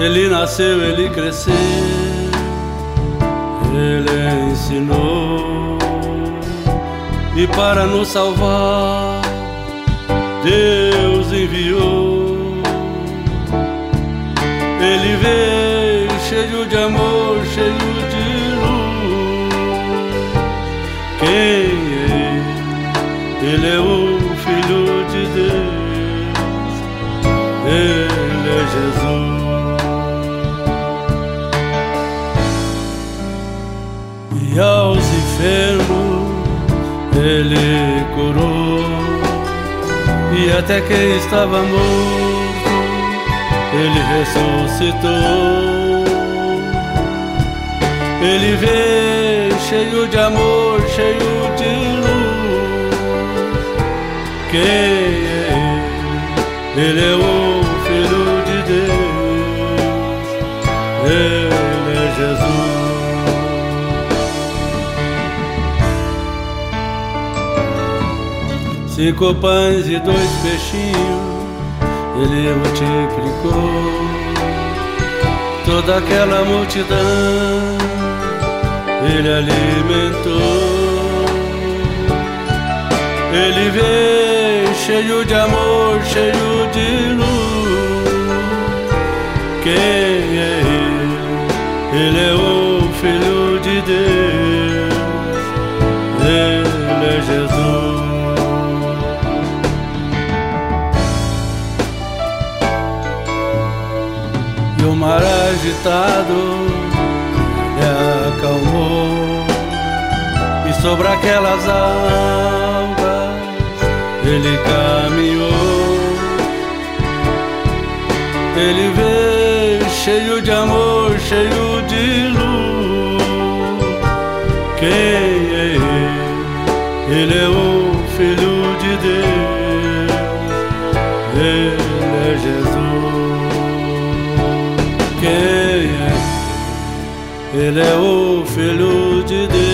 Ele nasceu, ele cresceu, ele ensinou, e para nos salvar Deus enviou. Ele veio cheio de amor, cheio de luz. Quem é ele? Ele é o Filho de Deus, ele é Jesus. E aos enfermos ele curou, e até quem estava morto ele ressuscitou. Ele veio cheio de amor, cheio de luz. Quem é ele? Ele é o Filho de Deus, ele é Jesus. 5 pães e 2 peixinhos ele multiplicou. Toda aquela multidão ele alimentou. Ele veio cheio de amor, cheio de luz. Quem é ele? Ele é o Filho de Deus, ele é Jesus. E o mar agitado ele acalmou, e sobre aquelas águas ele caminhou. Ele veio cheio de amor, cheio de luz. Quem é ele? Ele é o Filho de Deus, ele é Jesus. Quem é? Ele é o Filho de Deus.